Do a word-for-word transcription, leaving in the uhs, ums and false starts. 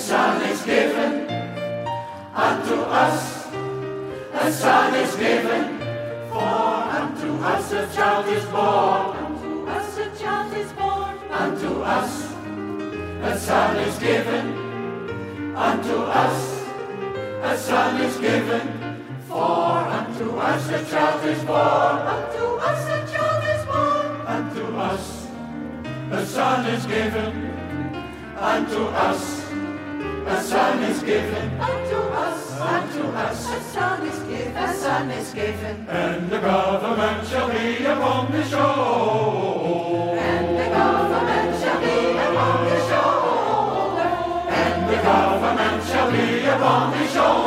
Son is given unto us, a Son is given, for unto us a child is born, unto us a child is born, unto us a Son is given, unto us a Son is given, for unto us a child is born, unto us a child is born, unto us a Son is given, unto us a Son is given, unto us, unto us a Son is given, a Son is given, and the government shall be upon the shore, and the government shall be upon the shore, and the government shall be upon the shore.